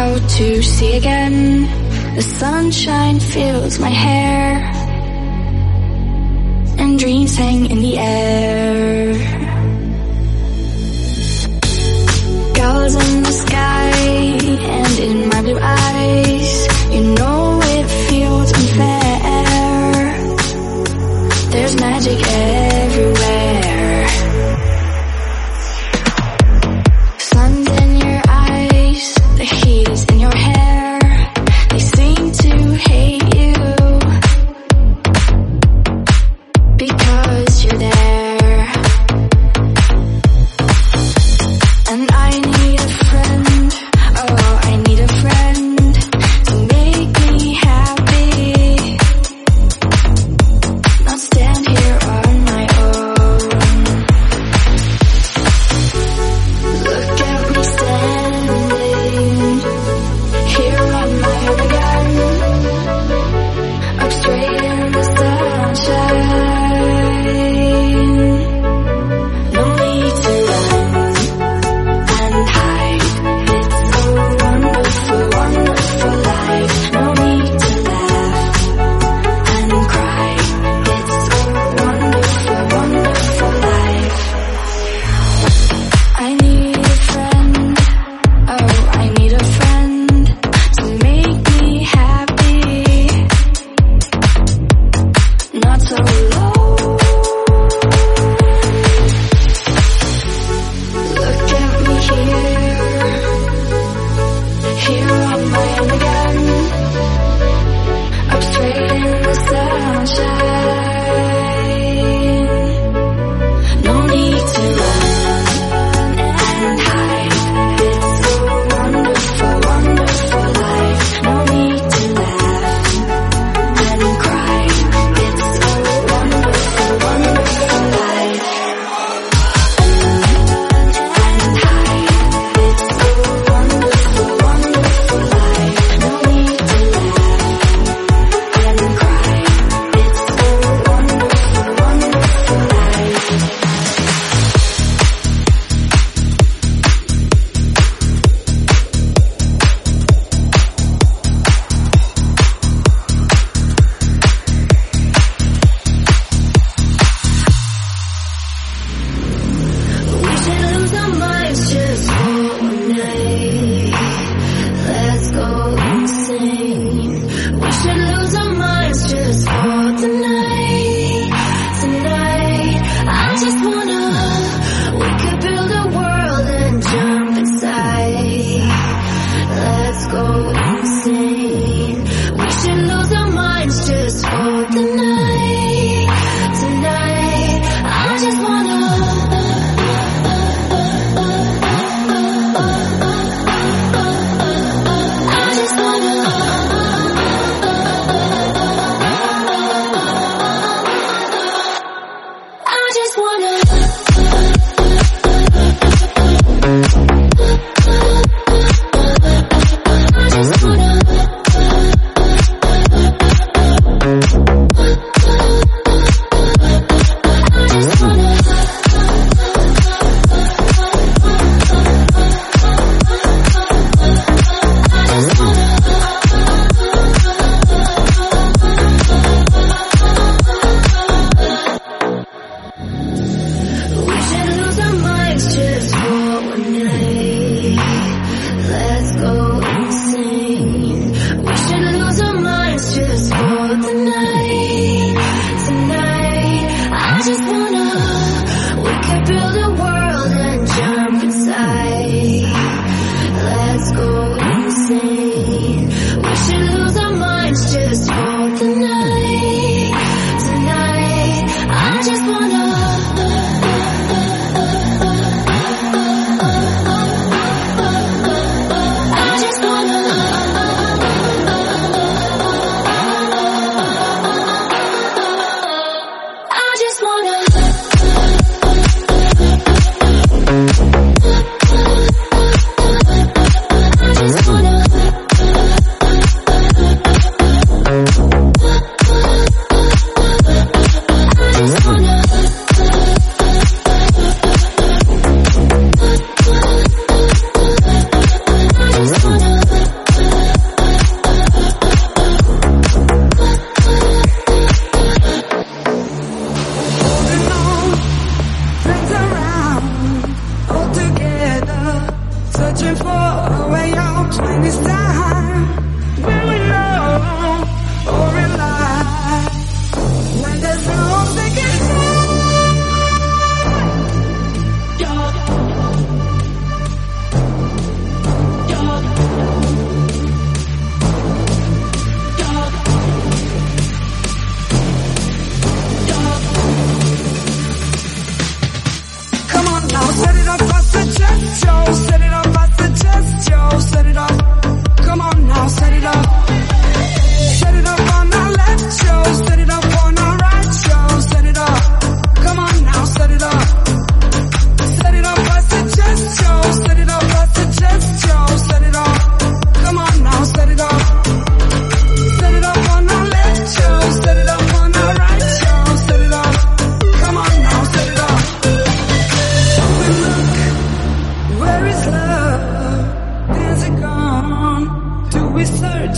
out to sea again. The sunshine fills my hair, and dreams hang in the air. Gulls in the sky and in my blue eyes, you know it feels unfair. There's magic everywhere. Sun's in your eyes, the heat is in your hair. They seem to hate you because you're there. And I need a friend, oh, I need a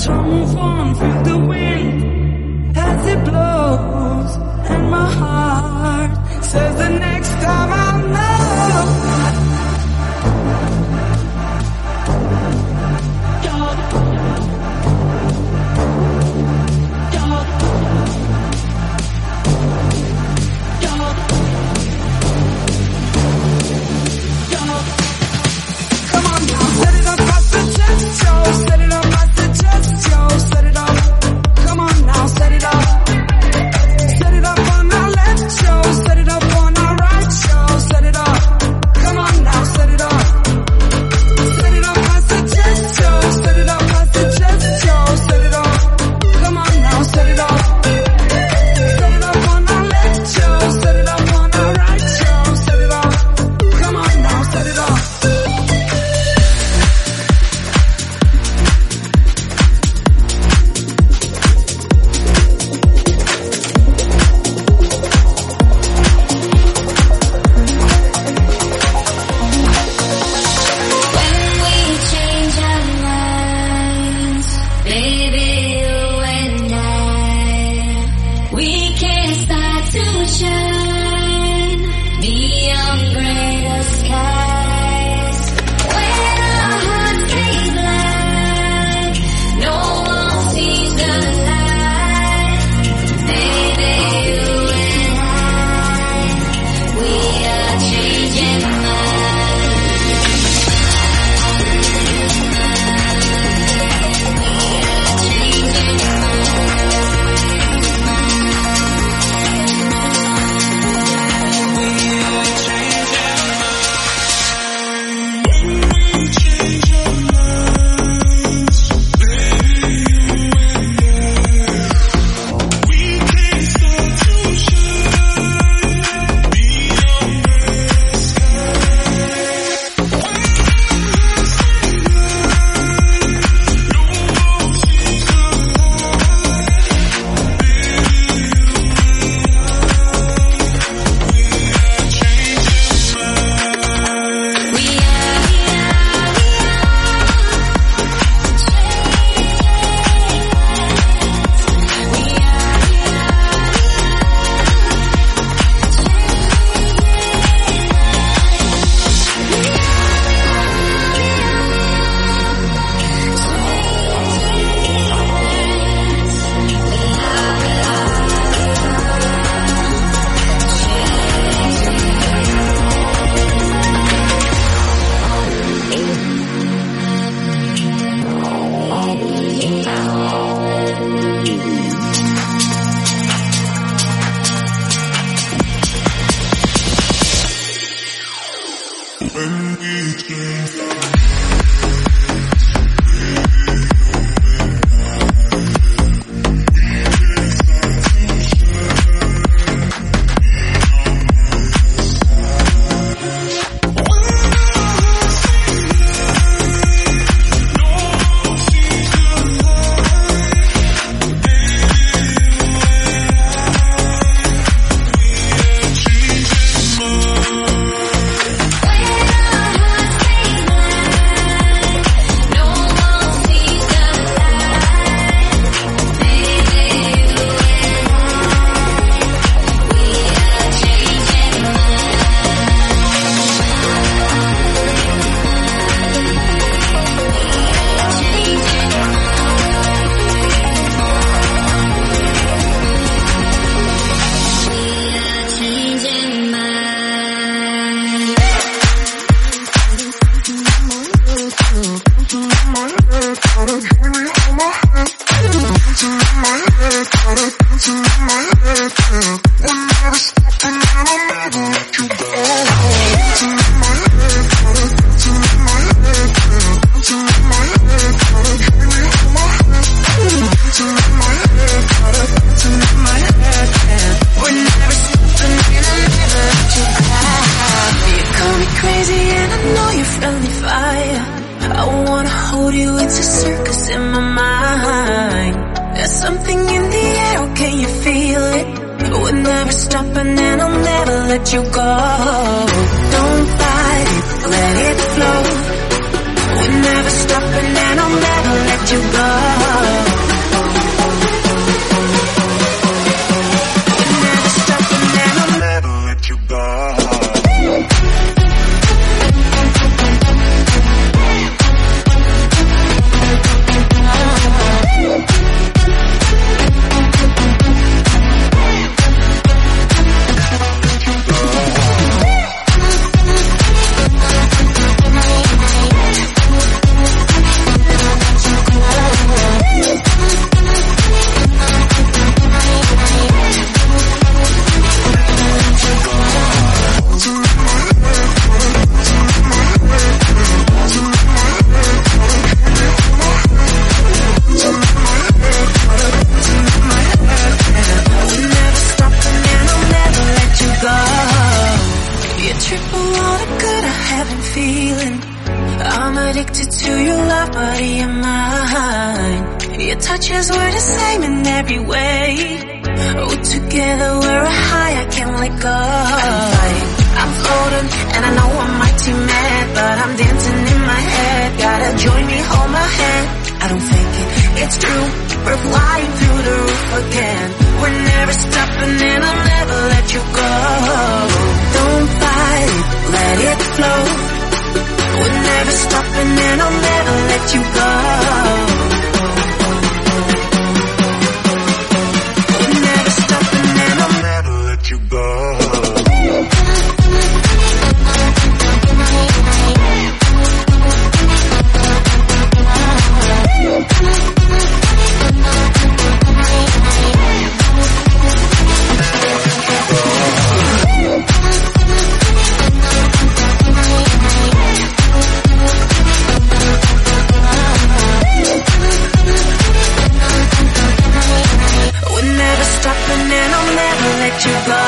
let you go. Don't fight it, let it flow. We're never stopping and I'll never let you go. Your touches were the same in every way. Oh, together we're a high I can't let go. I'm flying, I'm floating, and I know I might seem mad, but I'm dancing in my head. Gotta join me, hold my hand. I don't fake it, it's true. We're flying through the roof again. We're never stopping and I'll never let you go. Don't fight it, let it flow. We're never stopping and I'll never let you go. We're never stopping and I'll never let you go. And I'll never let you go.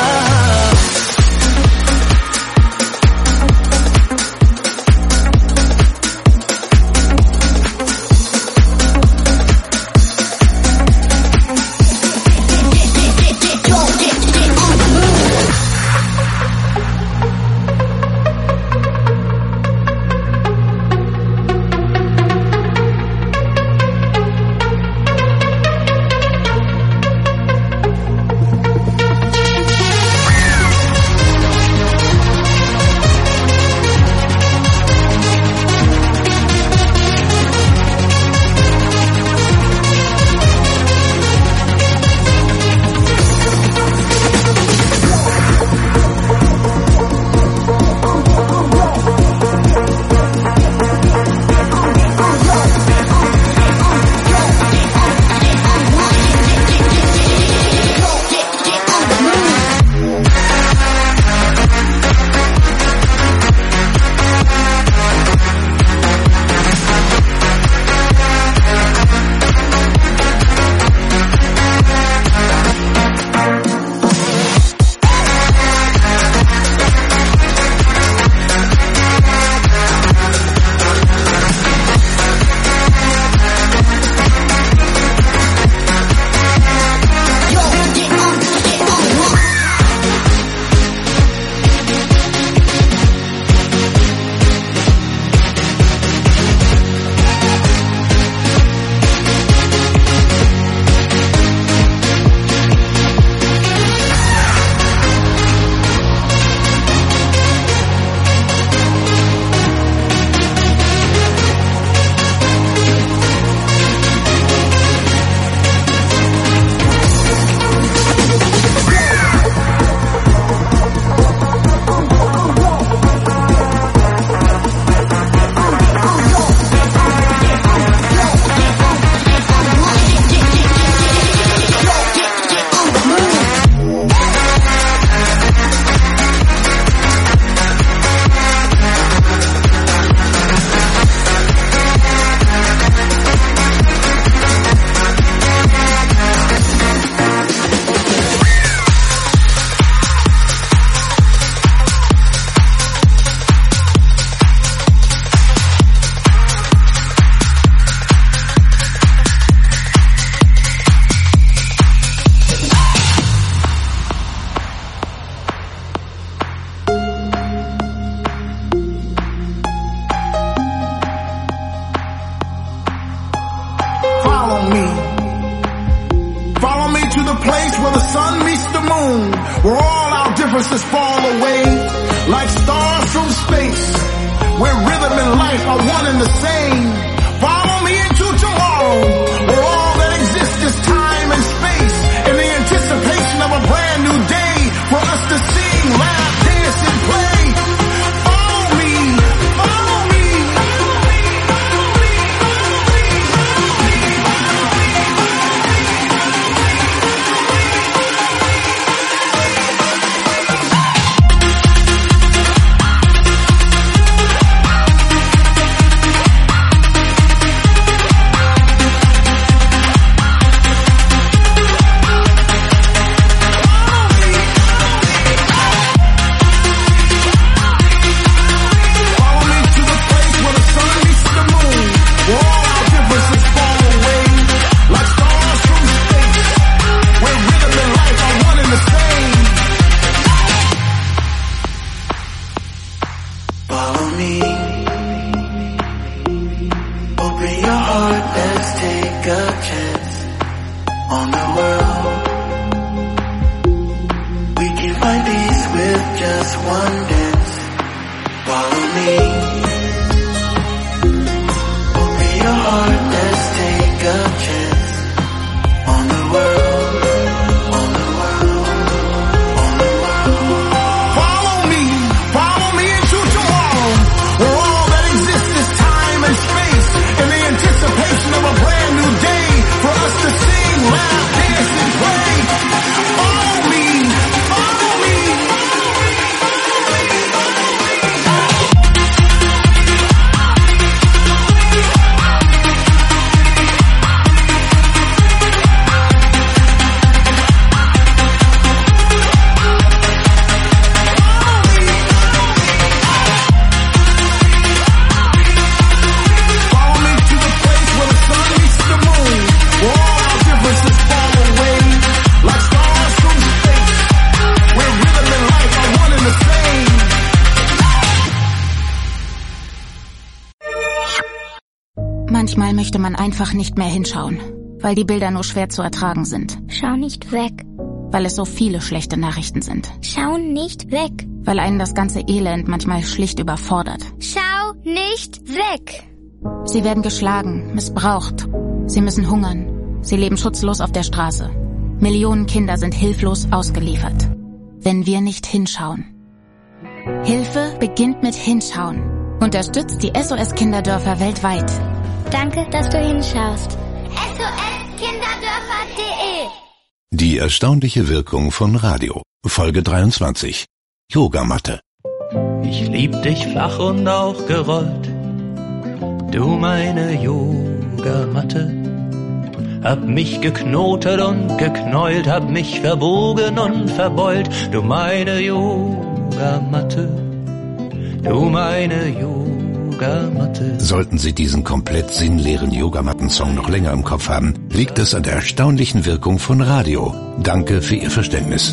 möchte man einfach nicht mehr hinschauen, weil die Bilder nur schwer zu ertragen sind. Schau nicht weg. Weil es so viele schlechte Nachrichten sind. Schau nicht weg. Weil einen das ganze Elend manchmal schlicht überfordert. Schau nicht weg. Sie werden geschlagen, missbraucht. Sie müssen hungern. Sie leben schutzlos auf der Straße. Millionen Kinder sind hilflos ausgeliefert. Wenn wir nicht hinschauen. Hilfe beginnt mit Hinschauen. Unterstützt die SOS-Kinderdörfer weltweit. Danke, dass du hinschaust. SOS-Kinderdörfer.de. Die erstaunliche Wirkung von Radio. Folge 23. Yogamatte. Ich lieb dich flach und auch gerollt, du meine Yogamatte. Hab mich geknotet und geknäult, hab mich verbogen und verbeult, du meine Yogamatte, du meine Yogamatte. Sollten Sie diesen komplett sinnleeren Yogamatten-Song noch länger im Kopf haben, liegt es an der erstaunlichen Wirkung von Radio. Danke für Ihr Verständnis.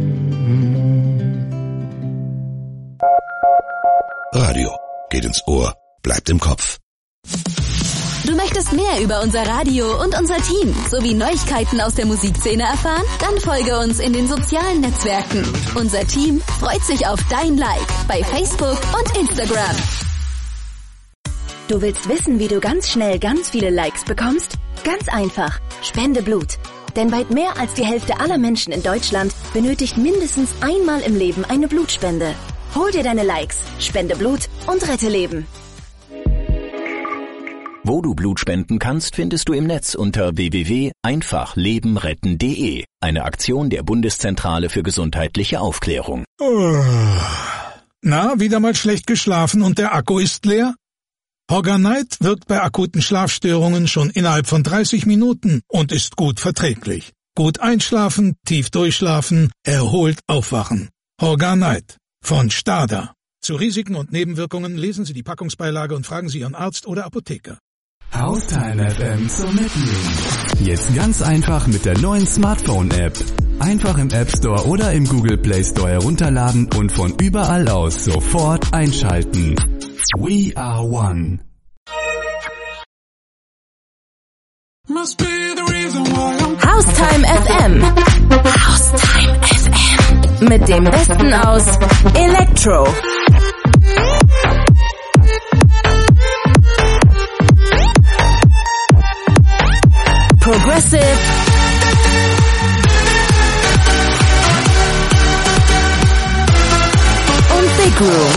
Radio geht ins Ohr, bleibt im Kopf. Du möchtest mehr über unser Radio und unser Team sowie Neuigkeiten aus der Musikszene erfahren? Dann folge uns in den sozialen Netzwerken. Unser Team freut sich auf dein Like bei Facebook und Instagram. Du willst wissen, wie du ganz schnell ganz viele Likes bekommst? Ganz einfach. Spende Blut. Denn weit mehr als die Hälfte aller Menschen in Deutschland benötigt mindestens einmal im Leben eine Blutspende. Hol dir deine Likes, spende Blut und rette Leben. Wo du Blut spenden kannst, findest du im Netz unter www.einfachlebenretten.de. Eine Aktion der Bundeszentrale für gesundheitliche Aufklärung. Na, wieder mal schlecht geschlafen und der Akku ist leer? Organite wirkt bei akuten Schlafstörungen schon innerhalb von 30 Minuten und ist gut verträglich. Gut einschlafen, tief durchschlafen, erholt aufwachen. Organite von Stada. Zu Risiken und Nebenwirkungen lesen Sie die Packungsbeilage und fragen Sie Ihren Arzt oder Apotheker. Haustime FM zum Mitnehmen. Jetzt ganz einfach mit der neuen Smartphone-App. Einfach im App Store oder im Google Play Store herunterladen und von überall aus sofort einschalten. We are one. Haustime FM. Haustime FM. Mit dem Besten aus Electro. Progressive. Und Big Room.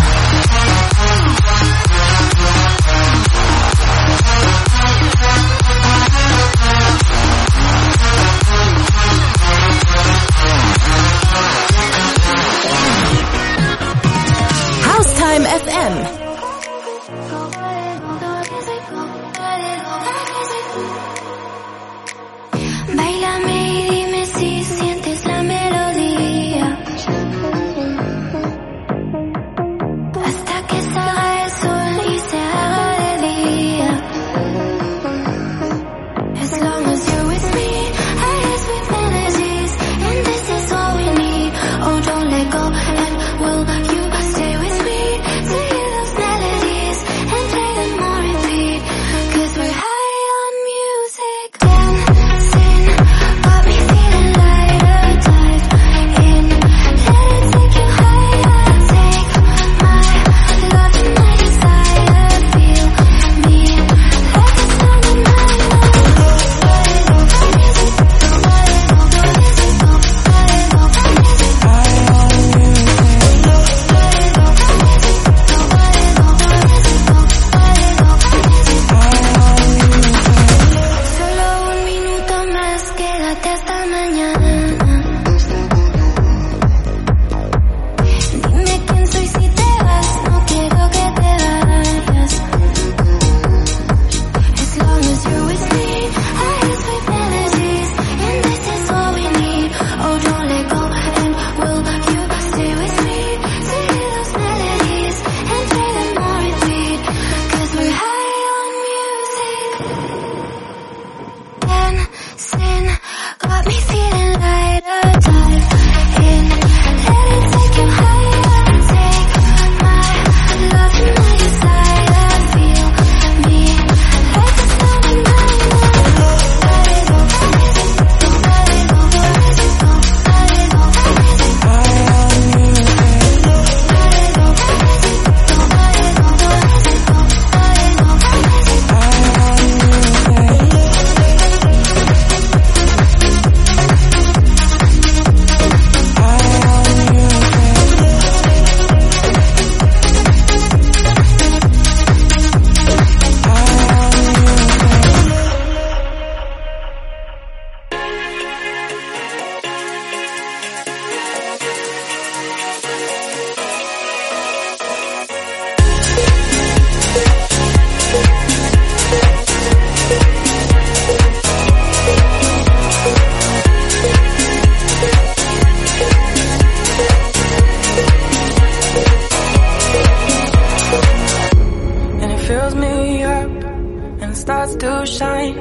Haustime FM. Báilame y dime si sientes la melodía.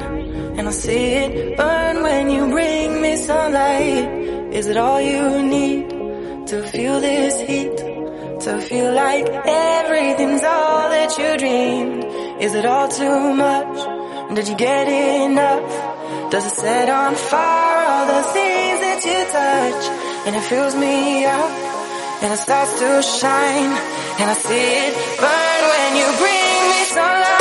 and I see it burn when you bring me sunlight. Is it all you need to feel this heat? To feel like everything's all that you dreamed? Is it all too much? Did you get enough? Does it set on fire all the things that you touch? And it fills me up, and it starts to shine, and I see it burn when you bring me sunlight.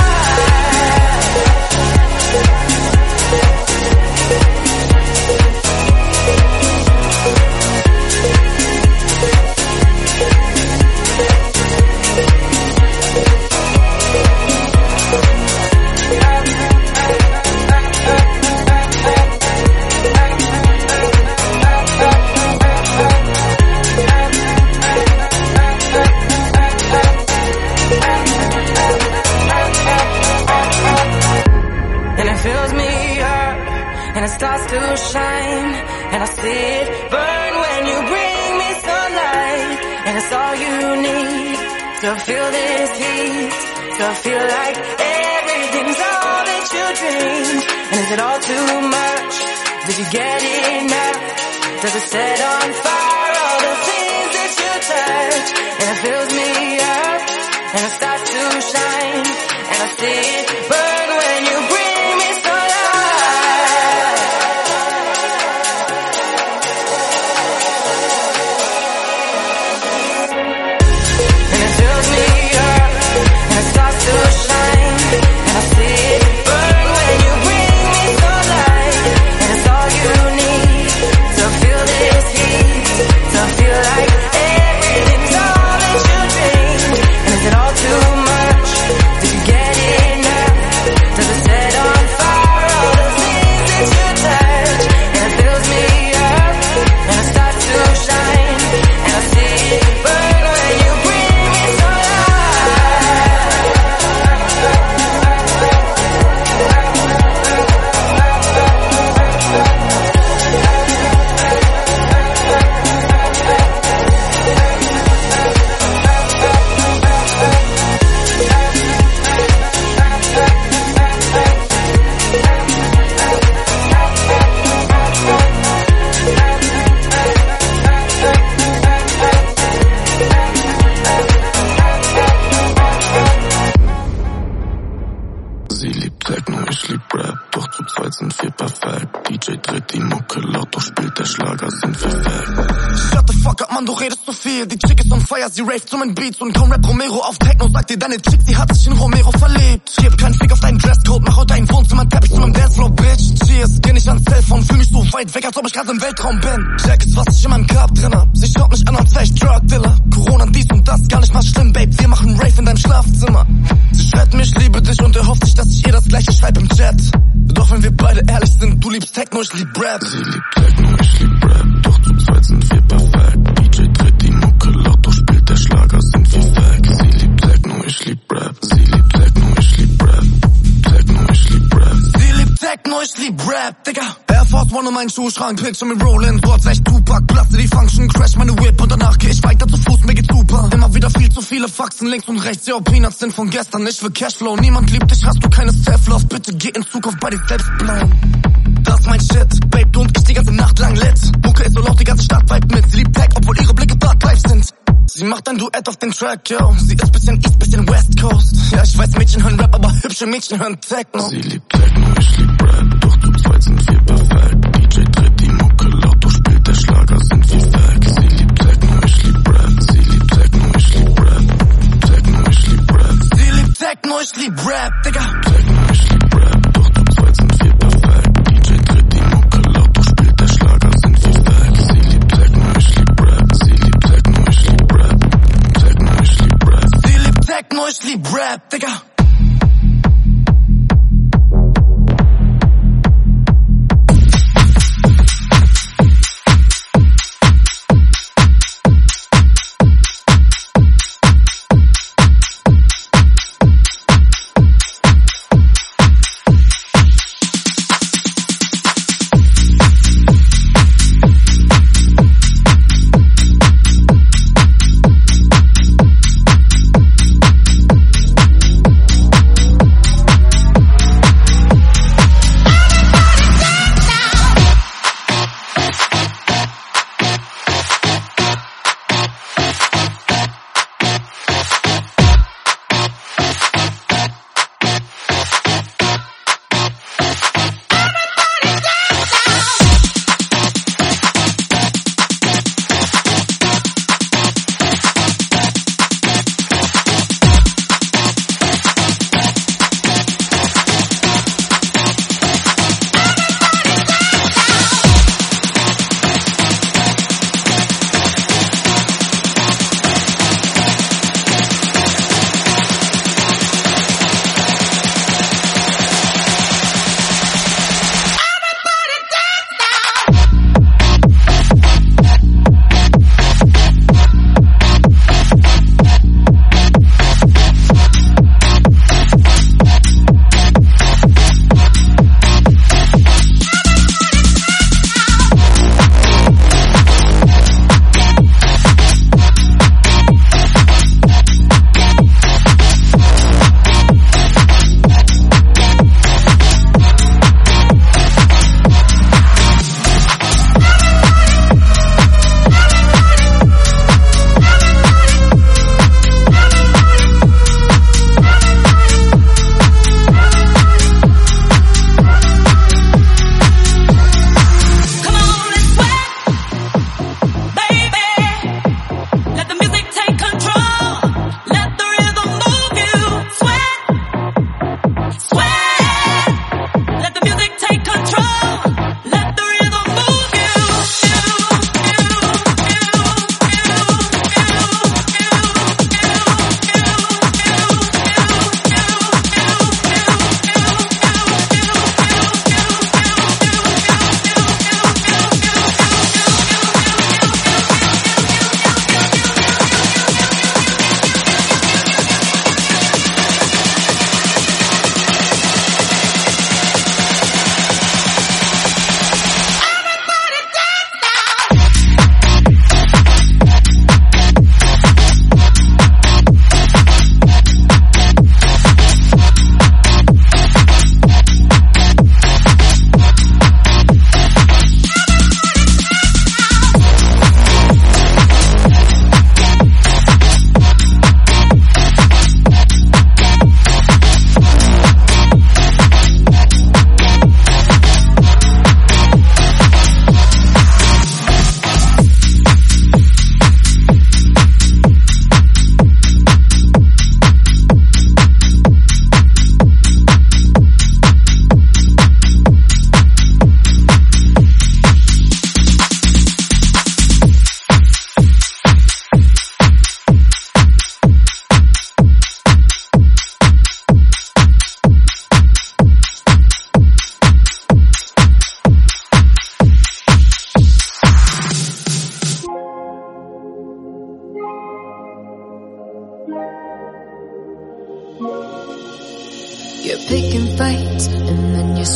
And it starts to shine, and I see it burn when you bring me sunlight. And it's all you need to feel this heat, to feel like everything's all that you dreamed. And is it all too much? Did you get enough? Does it set on fire all the things that you touch? And it fills me up, and it starts to shine, and I see it burn when you bring me sunlight. Sie rave zu meinen Beats und kaum Rap Romero auf Techno. Sagt dir deine Chick, sie hat sich in Romero verliebt. Ich hab keinen Fick auf deinen Dresscode, mach heute dein Wohnzimmer Teppich zu meinem Dancefloor, Bitch. Cheers, geh nicht ans Telefon, fühl mich so weit weg, als ob ich grad im Weltraum bin. Check ist, was ich in meinem Cup drin hab. Sie schaut mich an, als wär ich Drug Dealer. Corona, dies und das, gar nicht mal schlimm, Babe. Wir machen Rave in deinem Schlafzimmer. Sie schreibt mir, ich liebe dich und erhofft sich, dass ich ihr das gleiche schreib im Chat. Doch wenn wir beide ehrlich sind, du liebst Techno, ich lieb Rap. Sie liebt Techno, ich lieb Rap. Doch zu zweit sind wir perfekt. DJ dreht die Mucke laut, doch spielt der Schlager, sind wir weg. Sie liebt Techno, ich lieb Rap. Sie liebt Techno, ich lieb Rap. Techno, ich lieb Rap. Sie liebt Techno, ich lieb Rap, Digga. Air Force One in meinen Schuhschrank, Picture mit Rollin', so als echt Tupac. Blaste die Function, crash meine Whip und danach geh ich weiter zu Fuß, mir geht's super. Immer wieder viel zu viele Faxen links und rechts, ja, Peanuts sind von gestern. Ich will Cashflow, niemand liebt dich, hast du keine Self-Love. Bitte geh in Zukunft bei dir selbst bleiben. Das ist mein Shit, Babe, und ich die ganze Nacht lang lit. Mucke ist so laut, die ganze Stadt weit mit. Sie liebt Tech, obwohl ihre Blicke Dark Life sind. Sie macht ein Duett auf den Track, yo. Sie ist bisschen East, bisschen West Coast. Ja, ich weiß, Mädchen hören Rap, aber hübsche Mädchen hören Techno. Sie liebt Techno, ich lieb Rap. Doch zu zweit sind wir perfekt. DJ dreht die Mucke laut, doch spielt der Schlager, sind wir weg. Sie liebt Techno, ich lieb Rap. Sie liebt Techno, ich lieb Rap. Techno, ich lieb Rap. Sie liebt Techno, ich lieb Rap, Digga. Techno, ich lieb Rap. Doch zu zweit sind wir perfekt. DJ dreht die Mucke laut, doch spielt der Schlager, sind wir weg. Sie liebt Techno, ich lieb Rap. Sie liebt Techno, ich lieb Rap. Techno, ich lieb Rap. Sie liebt Techno, ich lieb Rap, Digga.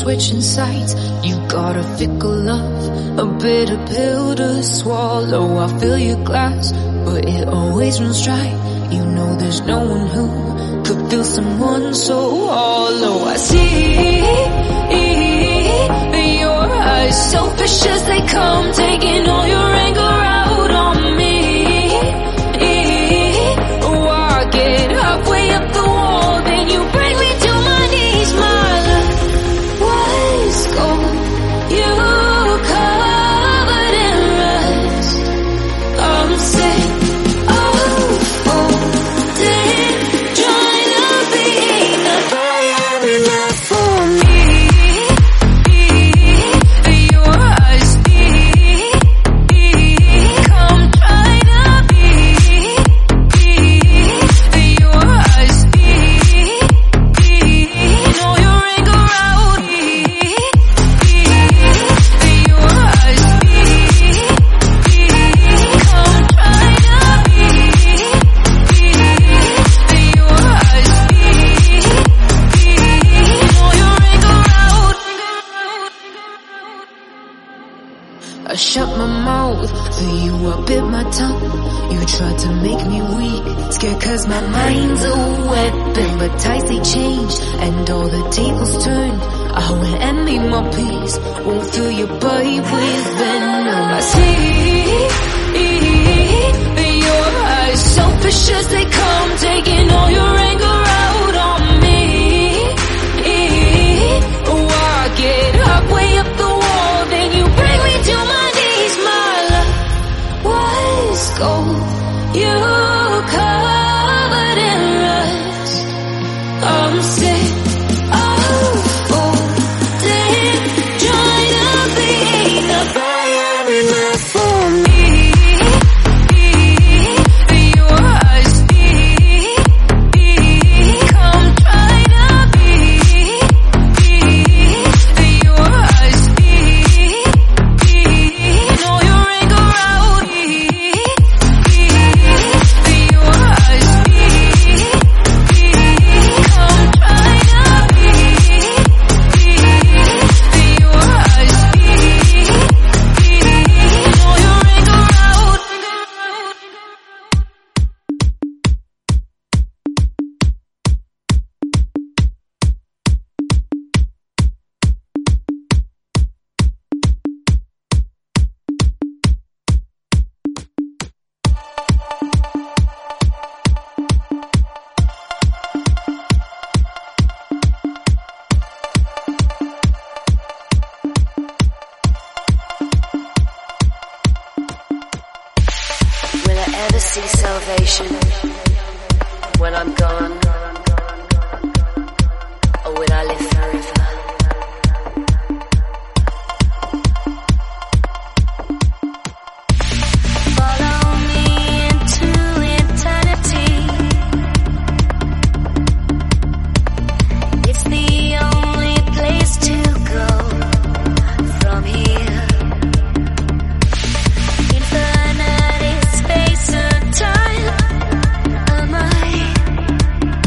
switching sides. You got a fickle love, a bitter pill to swallow. I fill your glass, but it always runs dry. You know there's no one who could feel someone so hollow. I see your eyes, selfish as they come, taking all your anger out on me. Oh, I get halfway up the wall, then you bring me to my knees. My love was gold, you covered in rust. I'm sick of folding, trying to be enough. I am enough for me. Your eyes come try to be. Your eyes know your anger out. Your eyes come try to be. Your eyes know your anger out. I shut my mouth for you, I bit my tongue. You tried to make me weak, scared cause my mind's a weapon. But tides they changed and all the tables turned. I went and made my peace, won't fill your body with venom. I see your eyes, selfish as they come, taking all your anger out on me. Oh, I get halfway up the wall, then you bring me to my knees. My love was gold, you covered in rust. I'm sick of folding, trying to be enough. I am enough for me. Your eyes come try to be. Your eyes know your anger out. Your eyes come try to be. Your eyes know your anger out. Will I ever see salvation when I'm gone? Or will I live forever? Follow me into eternity. It's the only place to go from here. Infinite is space and time. Am I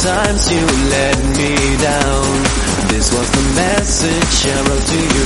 times you let me down. This was the message I wrote to you.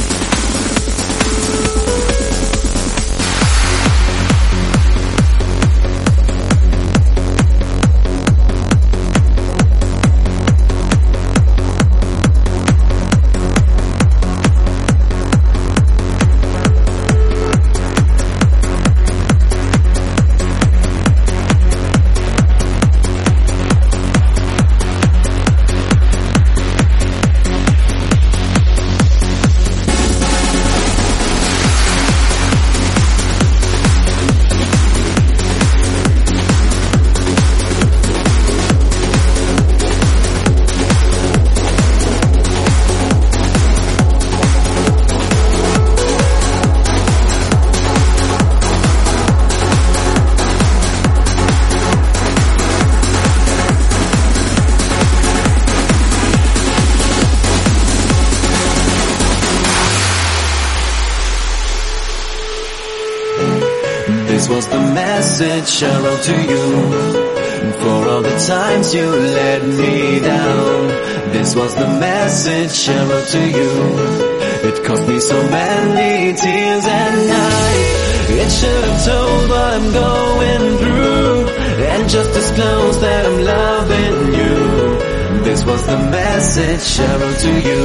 This was the message I wrote to you. For all the times you let me down. This was the message I wrote to you. It cost me so many tears at night. It should have told what I'm going through, and just disclose that I'm loving you. This was the message I wrote to you.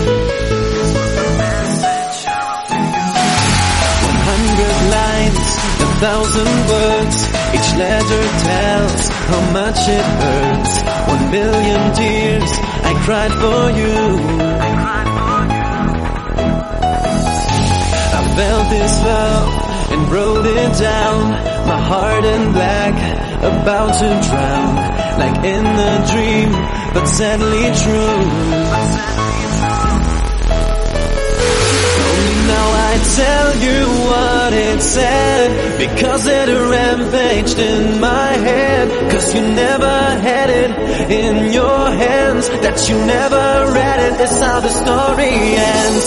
100 lines, 1,000 words, each letter tells how much it hurts. 1 million tears I cried for you. I felt this love and wrote it down, my heart in black, about to drown, like in a dream, but sadly true. Only now I tell you what it said, because it rampaged in my head. Cause you never had it in your hands, that you never read it, is how the story ends.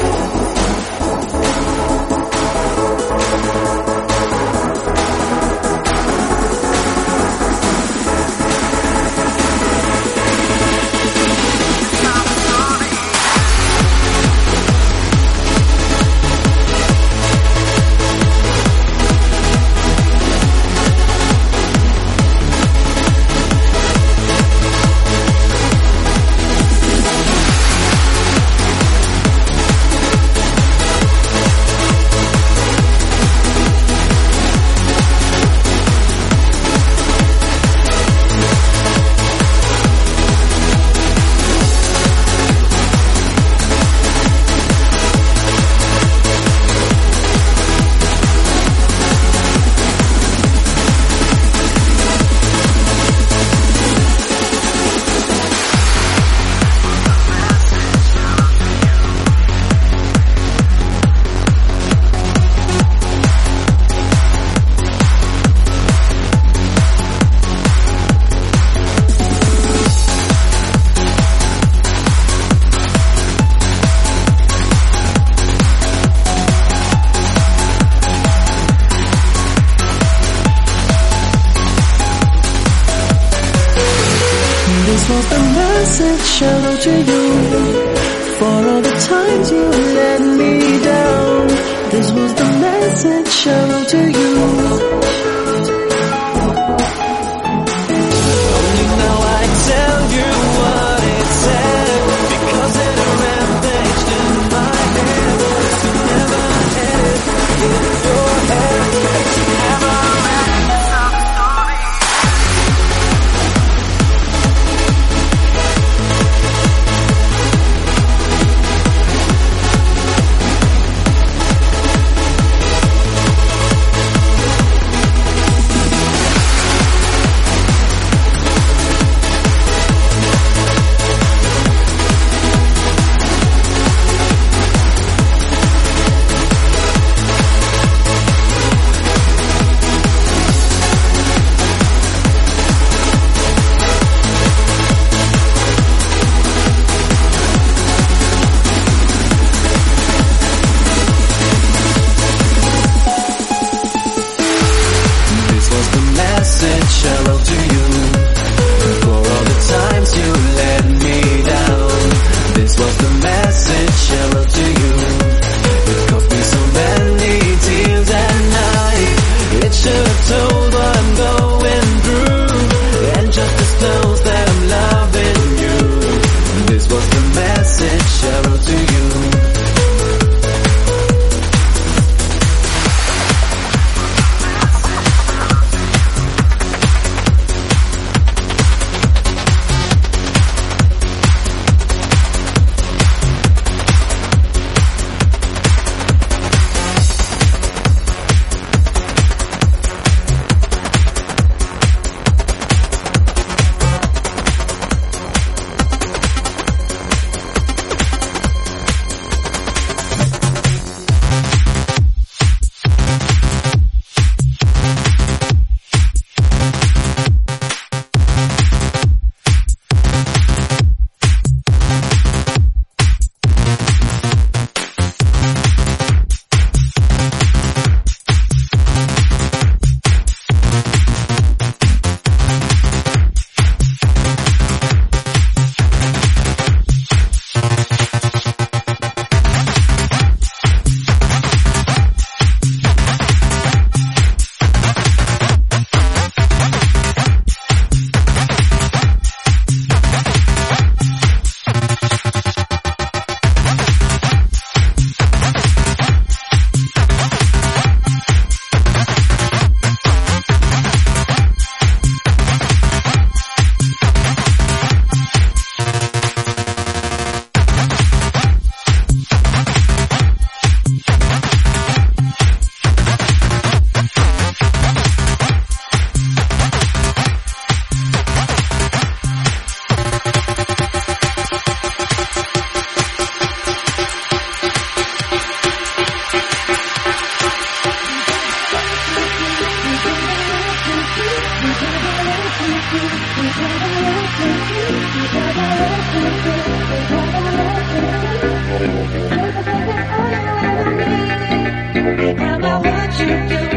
This was the message I wrote to you. For all the times you let me down. This was the message I wrote to you. Only now I tell you what it said, because it rampaged in my head. You never had it in your head. You never read it. to go.